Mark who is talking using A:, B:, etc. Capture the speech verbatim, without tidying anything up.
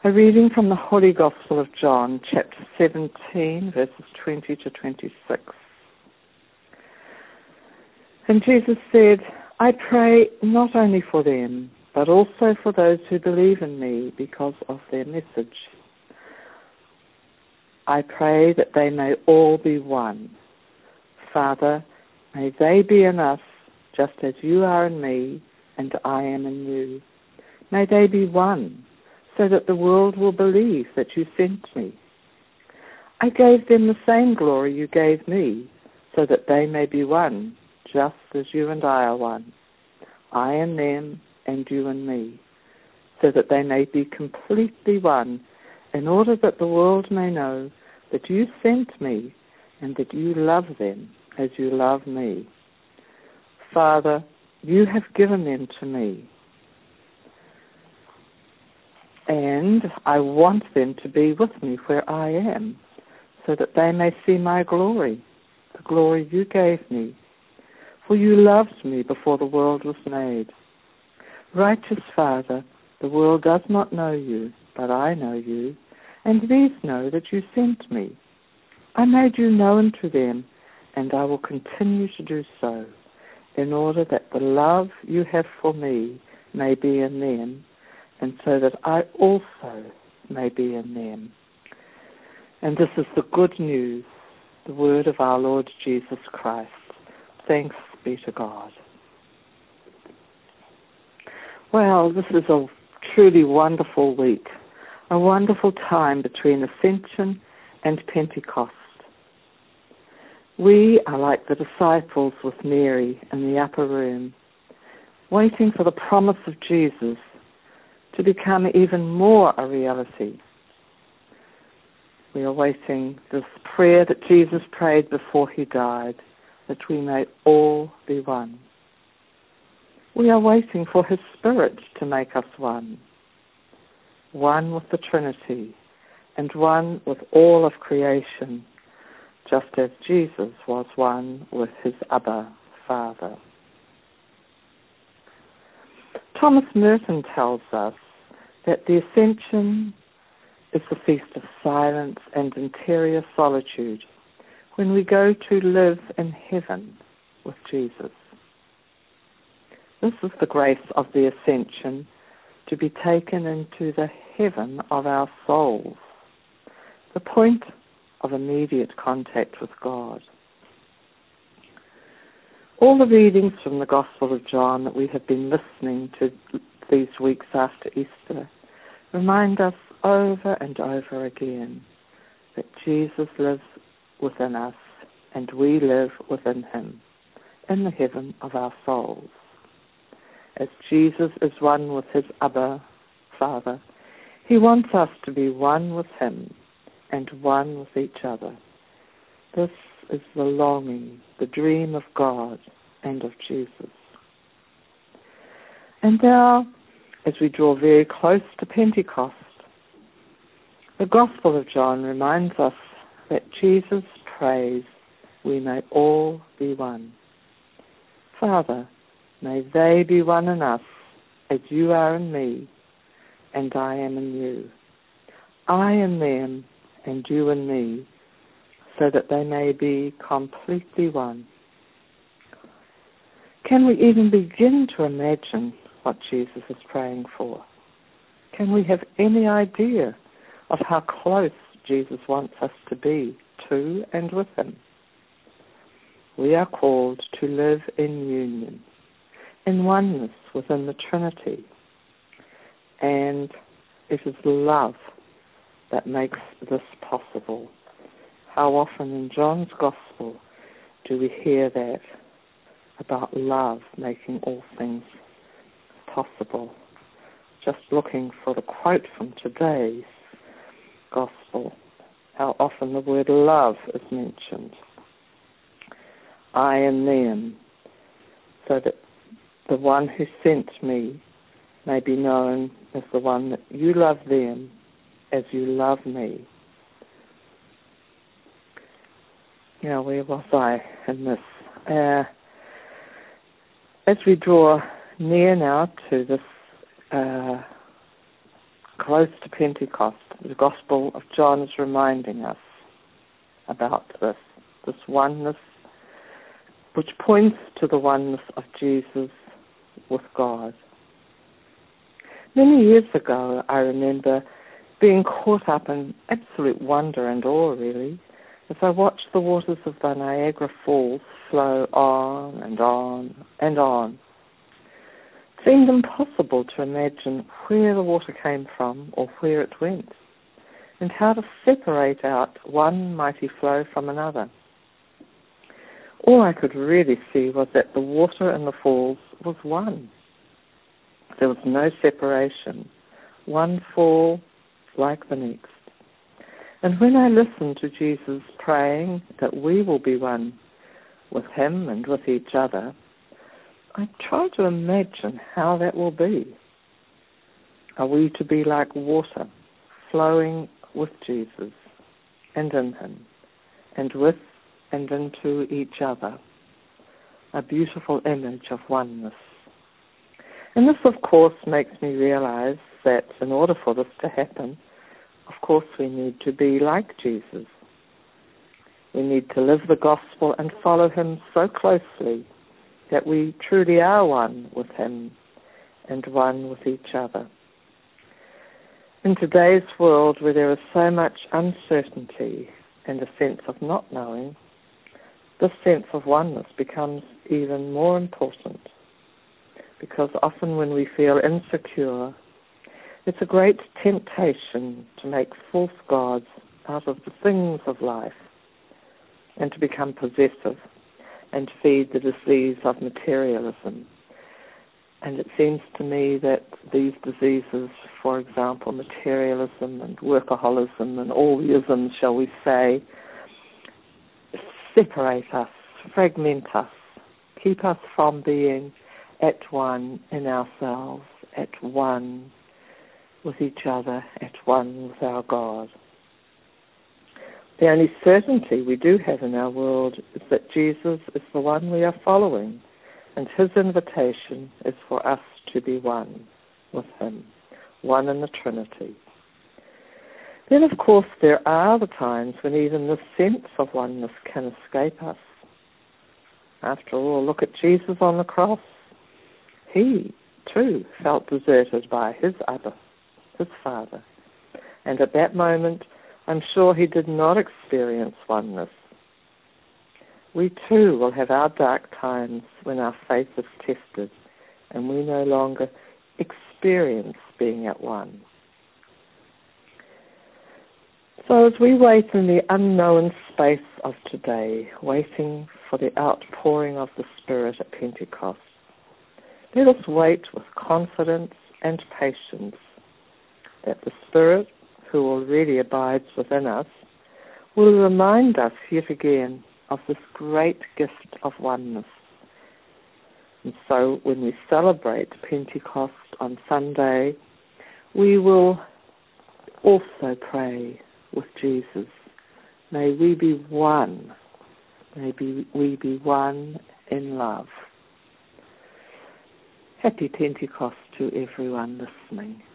A: A reading from the Holy Gospel of John, chapter seventeen, verses twenty to twenty-six. And Jesus said, I pray not only for them, but also for those who believe in me because of their message. I pray that they may all be one. Father, may they be in us, just as you are in me, and I am in you. May they be one, so that the world will believe that you sent me. I gave them the same glory you gave me, so that they may be one, just as you and I are one. I in them, and you in me, so that they may be completely one, in order that the world may know that you sent me, and that you love them as you love me. Father, you have given them to me, and I want them to be with me where I am, so that they may see my glory, the glory you gave me. For you loved me before the world was made. Righteous Father, the world does not know you, but I know you, and these know that you sent me. I made you known to them, and I will continue to do so, in order that the love you have for me may be in them, and so that I also may be in them. And this is the good news, the word of our Lord Jesus Christ. Thanks be to God. Well, this is a truly wonderful week, a wonderful time between Ascension and Pentecost. We are like the disciples with Mary in the upper room, waiting for the promise of Jesus to become even more a reality. We are waiting this prayer that Jesus prayed before he died, that we may all be one. We are waiting for his Spirit to make us one, one with the Trinity and one with all of creation, just as Jesus was one with his Abba Father. Thomas Merton tells us that the Ascension is the feast of silence and interior solitude, when we go to live in heaven with Jesus. This is the grace of the Ascension, to be taken into the heaven of our souls, the point of immediate contact with God. All the readings from the Gospel of John that we have been listening to these weeks after Easter remind us over and over again that Jesus lives within us and we live within him in the heaven of our souls. As Jesus is one with his Abba Father, he wants us to be one with him and one with each other. This is the longing, the dream of God and of Jesus. And now, as we draw very close to Pentecost, the Gospel of John reminds us that Jesus prays we may all be one. Father, may they be one in us, as you are in me, and I am in you. I in them, and you in me, so that they may be completely one. Can we even begin to imagine what Jesus is praying for? Can we have any idea of how close Jesus wants us to be to and with him? We are called to live in union, in oneness within the Trinity, and it is love that makes this possible. How often in John's Gospel do we hear that about love making all things possible? Just looking for the quote from today's Gospel, how often the word love is mentioned. I in them, so that the one who sent me may be known as the one that you love them as you love me. Now, where was I in this? Uh, as we draw near now to this uh, close to Pentecost, the Gospel of John is reminding us about this, this oneness, which points to the oneness of Jesus with God. Many years ago, I remember being caught up in absolute wonder and awe, really, as I watched the waters of the Niagara Falls flow on and on and on. It seemed impossible to imagine where the water came from or where it went, and how to separate out one mighty flow from another. All I could really see was that the water in the falls was one. There was no separation, one fall like the next. And when I listened to Jesus praying that we will be one with him and with each other, I tried to imagine how that will be. Are we to be like water, flowing with Jesus and in him, and with and into each other? A beautiful image of oneness. And this, of course, makes me realize that in order for this to happen, of course, we need to be like Jesus. We need to live the gospel and follow him so closely that we truly are one with him and one with each other. In today's world, where there is so much uncertainty and a sense of not knowing, this sense of oneness becomes even more important, because often when we feel insecure, it's a great temptation to make false gods out of the things of life and to become possessive and feed the disease of materialism. And it seems to me that these diseases, for example, materialism and workaholism and all the isms, shall we say, separate us, fragment us, keep us from being at one in ourselves, at one with each other, at one with our God. The only certainty we do have in our world is that Jesus is the one we are following, and his invitation is for us to be one with him, one in the Trinity. Then, of course, there are the times when even the sense of oneness can escape us. After all, look at Jesus on the cross. He, too, felt deserted by his other, his Father. And at that moment, I'm sure he did not experience oneness. We, too, will have our dark times when our faith is tested and we no longer experience being at one. So as we wait in the unknown space of today, waiting for the outpouring of the Spirit at Pentecost, let us wait with confidence and patience that the Spirit, who already abides within us, will remind us yet again of this great gift of oneness. And so when we celebrate Pentecost on Sunday, we will also pray with Jesus. May we be one. May be, we be one in love. Happy Pentecost to everyone listening.